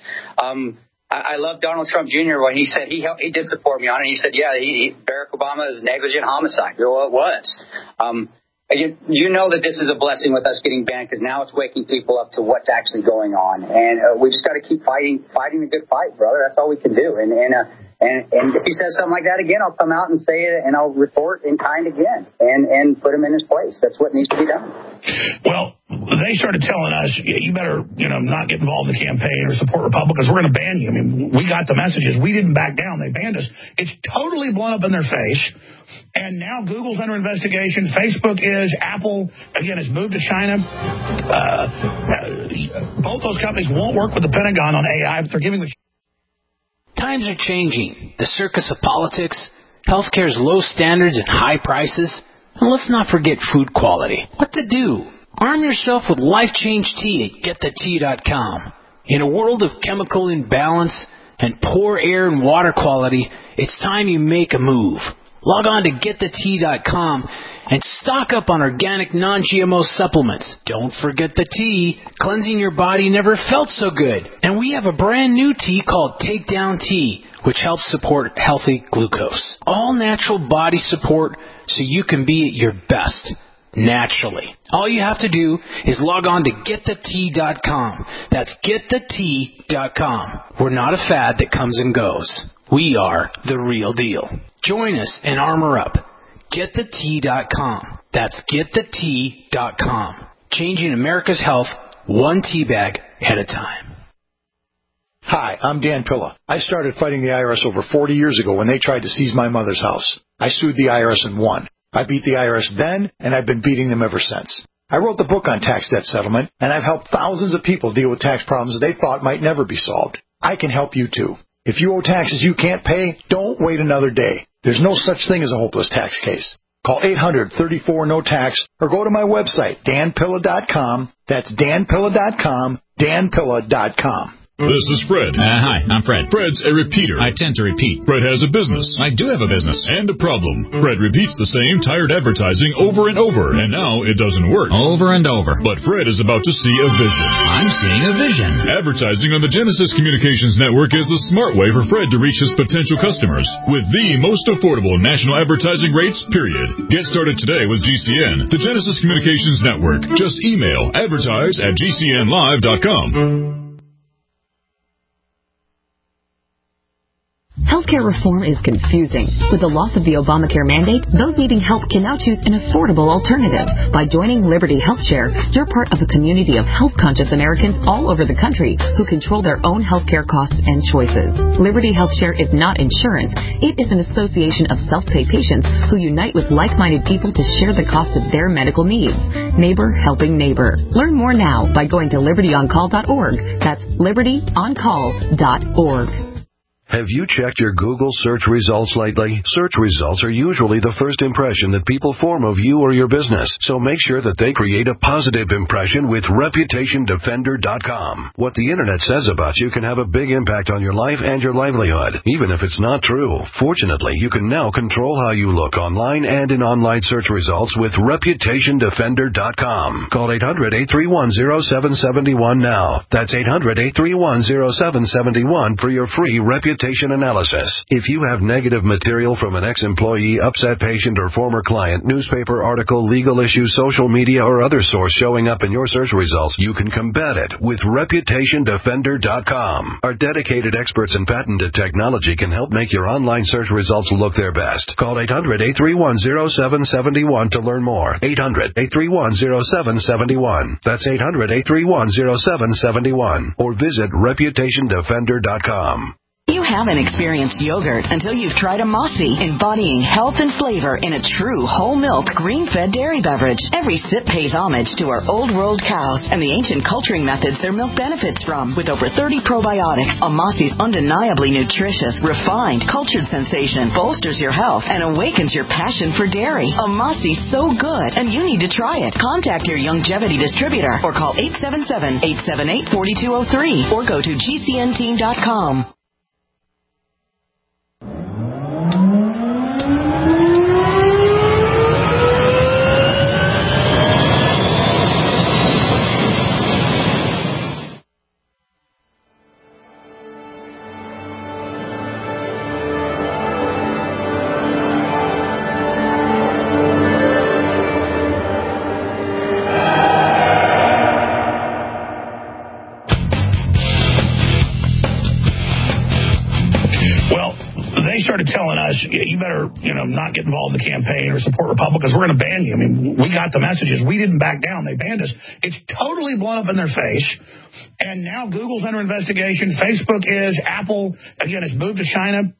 I love Donald Trump Jr. when he said he did support me on it. He said, Barack Obama is negligent homicide. Well, it was. You know that this is a blessing with us getting banned, because now it's waking people up to what's actually going on, and we just got to keep fighting the good fight, brother. That's all we can do. And if he says something like that again, I'll come out and say it, and I'll report in kind again, and put him in his place. That's what needs to be done. Well, they started telling us, you better not get involved in the campaign or support Republicans. We're going to ban you. I mean, we got the messages. We didn't back down. They banned us. It's totally blown up in their face. And now Google's under investigation. Facebook is. Apple, again, has moved to China. Both those companies won't work with the Pentagon on AI, but they're giving the... Times are changing. The circus of politics, healthcare's low standards and high prices, and let's not forget food quality. What to do? Arm yourself with Life Change Tea at GetTheTea.com. In a world of chemical imbalance and poor air and water quality, it's time you make a move. Log on to GetTheTea.com and stock up on organic non-GMO supplements. Don't forget the tea. Cleansing your body never felt so good. And we have a brand new tea called Takedown Tea, which helps support healthy glucose. All natural body support so you can be at your best naturally. All you have to do is log on to GetTheTea.com. That's GetTheTea.com. We're not a fad that comes and goes. We are the real deal. Join us and armor up. GetTheTea.com. That's GetTheTea.com. Changing America's health one tea bag at a time. Hi, I'm Dan Pilla. I started fighting the IRS over 40 years ago when they tried to seize my mother's house. I sued the IRS and won. I beat the IRS then, and I've been beating them ever since. I wrote the book on tax debt settlement, and I've helped thousands of people deal with tax problems they thought might never be solved. I can help you too. If you owe taxes you can't pay, don't wait another day. There's no such thing as a hopeless tax case. Call 800-34-NO-TAX or go to my website, danpilla.com. That's danpilla.com, danpilla.com. This is Fred. Hi, I'm Fred. Fred's a repeater. I tend to repeat. Fred has a business. I do have a business. And a problem. Fred repeats the same tired advertising over and over, and now it doesn't work. Over and over. But Fred is about to see a vision. I'm seeing a vision. Advertising on the Genesis Communications Network is the smart way for Fred to reach his potential customers with the most affordable national advertising rates, period. Get started today with GCN, the Genesis Communications Network. Just email advertise@gcnlive.com. Healthcare reform is confusing. With the loss of the Obamacare mandate, those needing help can now choose an affordable alternative. By joining Liberty HealthShare, you're part of a community of health-conscious Americans all over the country who control their own healthcare costs and choices. Liberty HealthShare is not insurance. It is an association of self-pay patients who unite with like-minded people to share the cost of their medical needs. Neighbor helping neighbor. Learn more now by going to libertyoncall.org. That's libertyoncall.org. Have you checked your Google search results lately? Search results are usually the first impression that people form of you or your business, so make sure that they create a positive impression with ReputationDefender.com. What the Internet says about you can have a big impact on your life and your livelihood, even if it's not true. Fortunately, you can now control how you look online and in online search results with ReputationDefender.com. Call 800-831-0771 now. That's 800-831-0771 for your free reputation analysis. If you have negative material from an ex-employee, upset patient, or former client, newspaper article, legal issue, social media, or other source showing up in your search results, you can combat it with ReputationDefender.com. Our dedicated experts in patented technology can help make your online search results look their best. Call 800-831-0771 to learn more. 800-831-0771. That's 800-831-0771. Or visit ReputationDefender.com. You haven't experienced yogurt until you've tried a Mossy, embodying health and flavor in a true whole milk, green-fed dairy beverage. Every sip pays homage to our old world cows and the ancient culturing methods their milk benefits from. With over 30 probiotics, a Mossy's undeniably nutritious, refined, cultured sensation bolsters your health and awakens your passion for dairy. A Mossy's so good, and you need to try it. Contact your Youngevity distributor or call 877-878-4203 or go to GCNteam.com. You better, not get involved in the campaign or support Republicans. We're going to ban you. I mean, we got the messages. We didn't back down. They banned us. It's totally blown up in their face. And now Google's under investigation. Facebook is. Apple, again, has moved to China.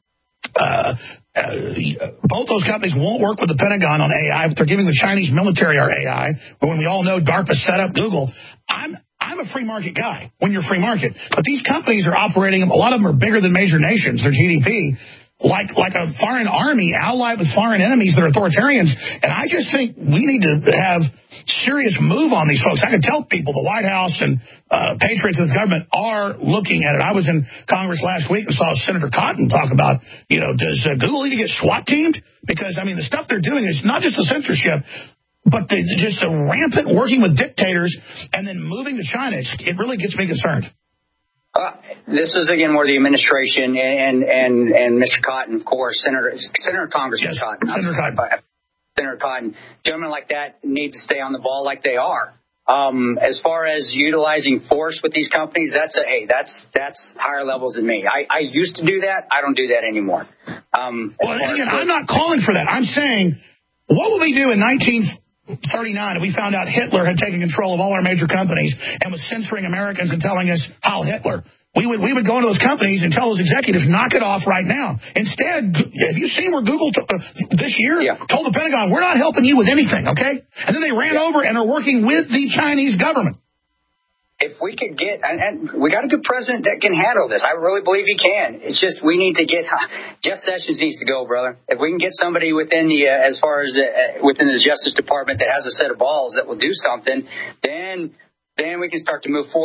Both those companies won't work with the Pentagon on AI, but they're giving the Chinese military our AI. But when we all know DARPA set up Google, I'm a free market guy when you're free market. But these companies are operating, a lot of them are bigger than major nations, their GDP. Like a foreign army allied with foreign enemies that are authoritarians. And I just think we need to have serious move on these folks. I can tell people the White House and patriots of the government are looking at it. I was in Congress last week and saw Senator Cotton talk about, does Google need to get SWAT teamed? Because, the stuff they're doing is not just the censorship, but just the rampant working with dictators and then moving to China. It really gets me concerned. This is, again, where the administration and Mr. Cotton, of course, Senator Congressman Cotton. Senator Cotton. Gentlemen like that need to stay on the ball like they are. As far as utilizing force with these companies, that's higher levels than me. I used to do that. I don't do that anymore. Well, again, I'm not calling for that. I'm saying, what will we do in 1939 if we found out Hitler had taken control of all our major companies and was censoring Americans and telling us Heil Hitler? We would go into those companies and tell those executives, knock it off right now. Instead, have you seen where Google this year told the Pentagon, we're not helping you with anything, okay? And then they ran over and are working with the Chinese government. If we could get, and we got a good president that can handle this. I really believe he can. It's just we need to get, Jeff Sessions needs to go, brother. If we can get somebody within the, as far as within the Justice Department that has a set of balls that will do something, then we can start to move forward. But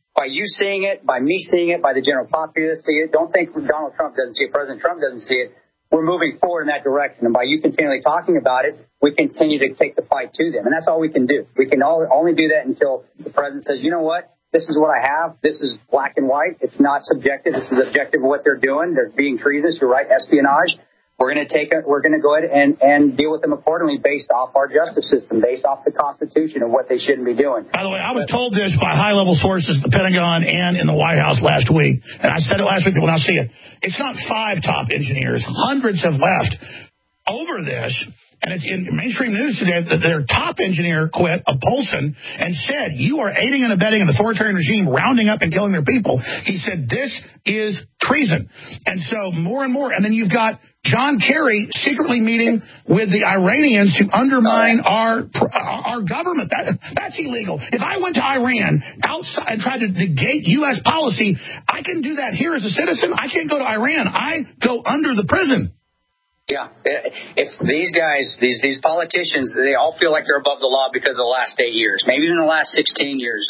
by you seeing it, by me seeing it, by the general populace seeing it. Don't think Donald Trump doesn't see it, President Trump doesn't see it. We're moving forward in that direction. And by you continually talking about it, we continue to take the fight to them. And that's all we can do. We can only do that until the president says, you know what? This is what I have. This is black and white. It's not subjective. This is objective of what they're doing. They're being treasonous. You're right. Espionage. We're going to go ahead and deal with them accordingly based off our justice system, based off the Constitution and what they shouldn't be doing. By the way, I was told this by high-level sources, the Pentagon and in the White House last week, and I said it last week, people now see it. It's not 5 top engineers. Hundreds have left over this. And it's in mainstream news today that their top engineer quit, Paulson, and said, you are aiding and abetting an authoritarian regime, rounding up and killing their people. He said, this is treason. And so more and more. And then you've got John Kerry secretly meeting with the Iranians to undermine our government. That's illegal. If I went to Iran outside and tried to negate U.S. policy, I can do that here as a citizen. I can't go to Iran. I go under the prison. Yeah, if these guys, these politicians, they all feel like they're above the law because of the last 8 years, maybe even the last 16 years.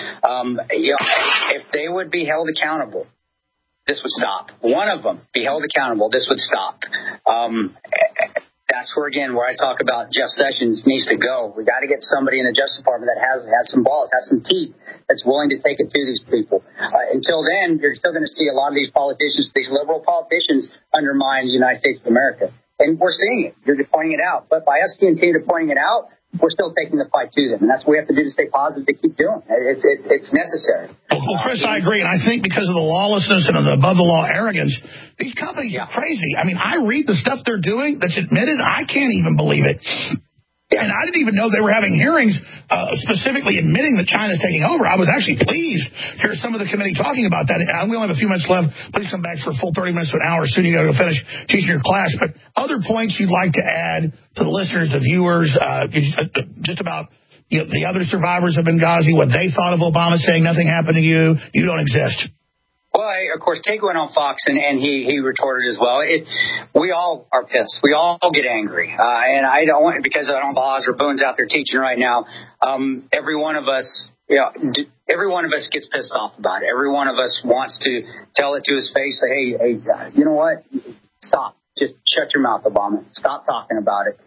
If they would be held accountable, this would stop. One of them be held accountable, this would stop. That's where I talk about Jeff Sessions needs to go. We got to get somebody in the Justice Department that has some balls, has some teeth, that's willing to take it to these people. Until then, you're still going to see a lot of these politicians, these liberal politicians, undermine the United States of America. And we're seeing it. You're just pointing it out. But by us being pointing it out, we're still taking the fight to them. And that's what we have to do to stay positive, to keep doing. It's necessary. Well, Chris, I agree. And I think because of the lawlessness and of the above-the-law arrogance, these companies are crazy. I mean, I read the stuff they're doing that's admitted. I can't even believe it. And I didn't even know they were having hearings specifically admitting that China's taking over. I was actually pleased to hear some of the committee talking about that. And we only have a few minutes left. Please come back for a full 30 minutes to an hour. Soon you got to go finish teaching your class. But other points you'd like to add to the listeners, the viewers, just about the other survivors of Benghazi, what they thought of Obama saying nothing happened to you. You don't exist. Well, of course, Tate went on Fox, and he retorted as well. We all are pissed. We all get angry. And I don't want, because I don't have Oz or Boone's out there teaching right now, every one of us gets pissed off about it. Every one of us wants to tell it to his face, say, hey, you know what? Stop. Just shut your mouth, Obama. Stop talking about it.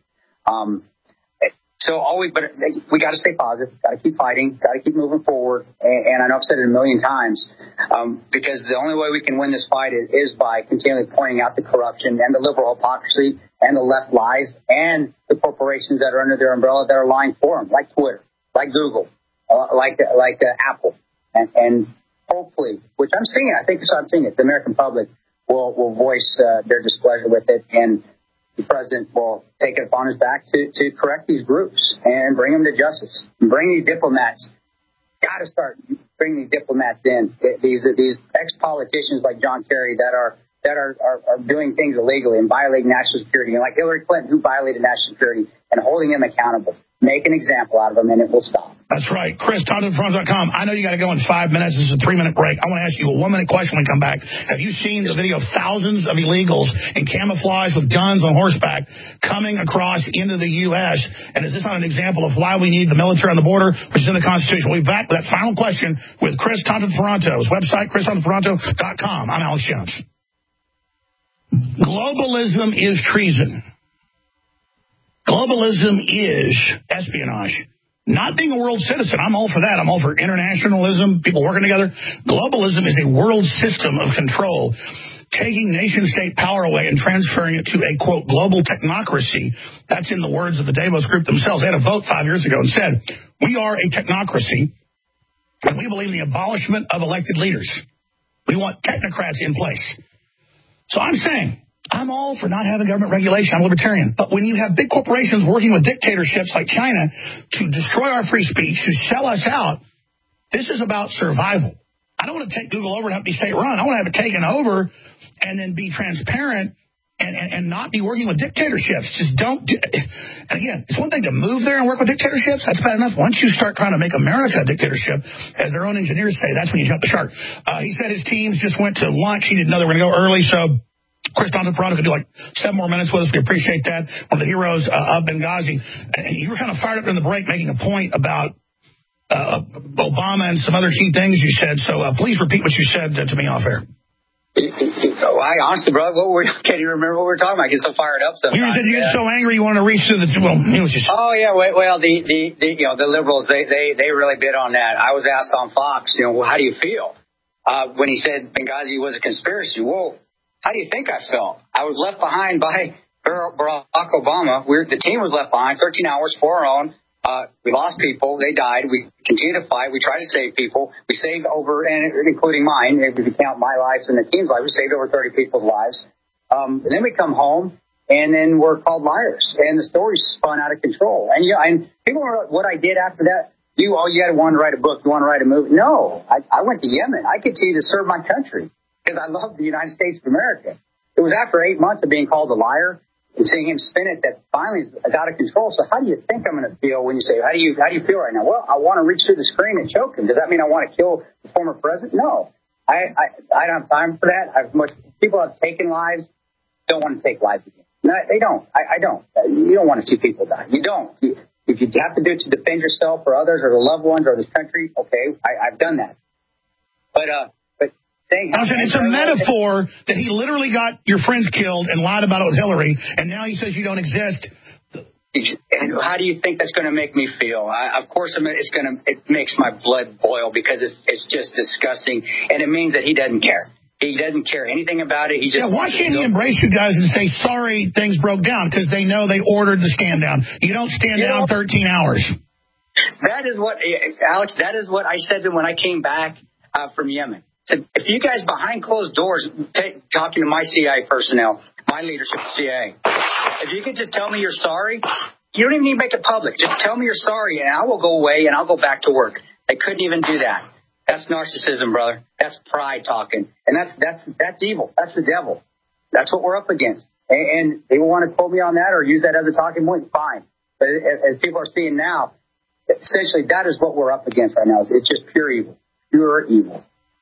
But we got to stay positive, got to keep fighting, got to keep moving forward. And I know I've said it a million times, because the only way we can win this fight is by continually pointing out the corruption and the liberal hypocrisy and the left lies and the corporations that are under their umbrella that are lying for them, like Twitter, like Google, like Apple. And hopefully, which I'm seeing it, I think I'm seeing it, the American public will voice their displeasure with it, and the president will take it upon his back to correct these groups and bring them to justice. Bring these diplomats. Got to start bringing these diplomats in. These ex-politicians like John Kerry that are doing things illegally and violating national security, and like Hillary Clinton, who violated national security, and holding them accountable. Make an example out of them, and it will stop. That's right. Chris, TomTomFront.com. I know you got to go in 5 minutes. This is a 3-minute break. I want to ask you a 1-minute question when we come back. Have you seen the video of thousands of illegals in camouflage with guns on horseback coming across into the U.S.? And is this not an example of why we need the military on the border, which is in the Constitution? We'll be back with that final question with Chris TomTomFronto. His website, ChrisTomTomFronto.com. I'm Alex Jones. Globalism is treason. Globalism is espionage. Not being a world citizen. I'm all for that. I'm all for internationalism, people working together. Globalism is a world system of control, taking nation-state power away and transferring it to a, quote, global technocracy. That's in the words of the Davos group themselves. They had a vote 5 years ago and said, we are a technocracy, and we believe in the abolishment of elected leaders. We want technocrats in place. So I'm saying, I'm all for not having government regulation. I'm libertarian. But when you have big corporations working with dictatorships like China to destroy our free speech, to sell us out, this is about survival. I don't want to take Google over and have it be state-run. I want to have it taken over and then be transparent and not be working with dictatorships. Just don't do it. And again, it's one thing to move there and work with dictatorships. That's bad enough. Once you start trying to make America a dictatorship, as their own engineers say, that's when you jump the shark. He said his teams just went to lunch. He didn't know they were going to go early, so Chris TomTomFronto could do like 7 more minutes with us. We appreciate that. One of the heroes of Benghazi. And you were kind of fired up in the break making a point about Obama and some other key things you said. So please repeat what you said to me off air. I honestly, bro, can't even remember what we were talking about. I get so fired up sometimes. You said you get so angry you want to reach to the. Well, oh yeah, well, the liberals they really bid on that. I was asked on Fox, well, how do you feel when he said Benghazi was a conspiracy? Well, how do you think I felt? I was left behind by Barack Obama. The team was left behind 13 hours for our own. We lost people. They died. We continue to fight. We try to save people. We saved over, and including mine, if you count my life and the team's life, we saved over 30 people's lives. And then we come home, and then we're called liars. And the story's spun out of control. And people are, what I did after that, you had to want to write a book, you want to write a movie. No, I went to Yemen. I continue to serve my country because I love the United States of America. It was after 8 months of being called a liar and seeing him spin it that finally is out of control. So how do you think I'm going to feel when you say, how do you feel right now? Well, I want to reach through the screen and choke him. Does that mean I want to kill the former president? No. I don't have time for that. People have taken lives, don't want to take lives again. No, they don't. I don't. You don't want to see people die. You don't. If you have to do it to defend yourself or others or the loved ones or this country, okay, I've done that. But it's a metaphor that he literally got your friends killed and lied about it with Hillary, and now he says you don't exist. And how do you think that's going to make me feel? Of course, it makes my blood boil because it's just disgusting, and it means that he doesn't care. He doesn't care anything about it. Why can't he embrace you guys and say, sorry, things broke down? Because they know they ordered the stand down. You don't stand down 13 hours. That is what, Alex, that is what I said to him when I came back from Yemen. So if you guys behind closed doors, talking to my CIA personnel, my leadership at CIA, if you could just tell me you're sorry, you don't even need to make it public. Just tell me you're sorry, and I will go away, and I'll go back to work. They couldn't even do that. That's narcissism, brother. That's pride talking. And that's evil. That's the devil. That's what we're up against. And they will want to quote me on that or use that as a talking point, fine. But as people are seeing now, essentially that is what we're up against right now. It's just pure evil. Pure evil.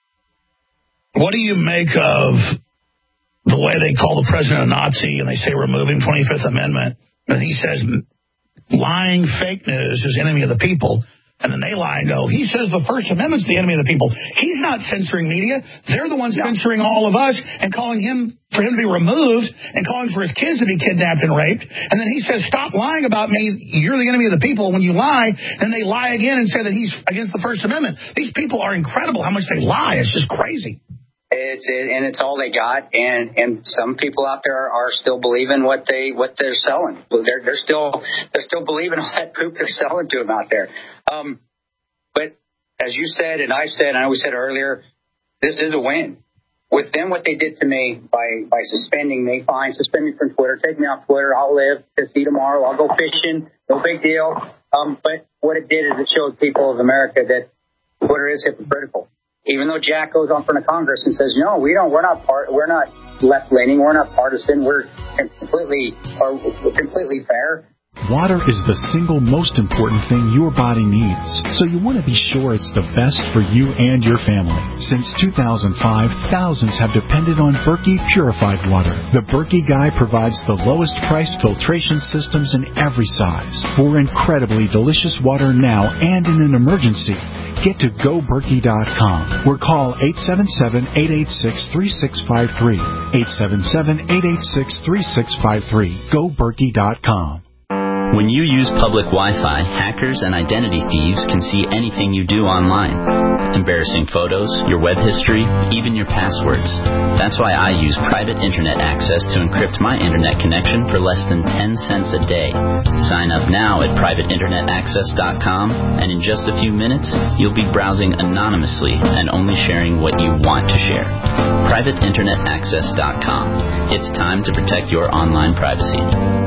What do you make of the way they call the president a Nazi and they say removing 25th Amendment? And he says lying fake news is enemy of the people. And then they lie and go, he says the First Amendment's the enemy of the people. He's not censoring media. They're the ones censoring all of us and calling for him to be removed and calling for his kids to be kidnapped and raped. And then he says, stop lying about me. You're the enemy of the people. When you lie, and they lie again and say that he's against the First Amendment. These people are incredible how much they lie. It's just crazy. It's all they got, and some people out there are still believing what they're selling. They're still believing all that poop they're selling to them out there. But as you said, and I said, and I always said earlier, this is a win. With them, what they did to me by suspending me, fine, suspend me from Twitter, take me off Twitter, I'll live to see tomorrow, I'll go fishing, no big deal. But what it did is it showed people of America that Twitter is hypocritical. Even though Jack goes on front of Congress and says, no, we're not left-leaning, we're not partisan, we're completely fair. Water is the single most important thing your body needs, so you want to be sure it's the best for you and your family. Since 2005, thousands have depended on Berkey purified water. The Berkey Guy provides the lowest priced filtration systems in every size. For incredibly delicious water now and in an emergency, get to GoBerkey.com or call 877-886-3653. 877-886-3653. GoBerkey.com. When you use public Wi-Fi, hackers and identity thieves can see anything you do online. Embarrassing photos, your web history, even your passwords. That's why I use private internet access to encrypt my internet connection for less than 10 cents a day. Sign up now at privateinternetaccess.com, and in just a few minutes, you'll be browsing anonymously and only sharing what you want to share. privateinternetaccess.com. It's time to protect your online privacy.